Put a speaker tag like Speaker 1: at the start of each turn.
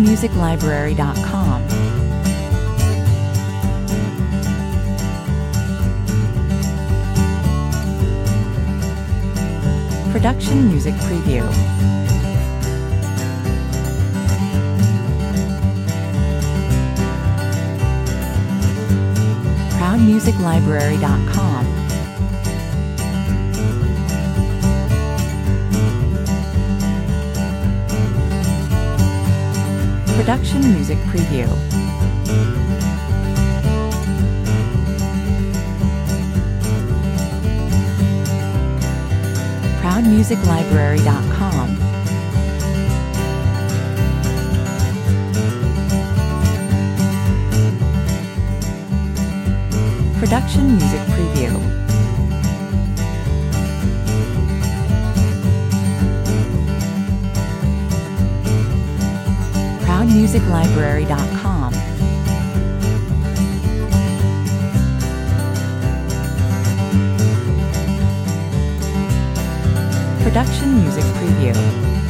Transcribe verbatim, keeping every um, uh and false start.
Speaker 1: music library dot com. Production Music Preview. proud music library dot com. Production Music Preview. proud music library dot com. Production Music Preview. proud music library dot com. Production Music Preview.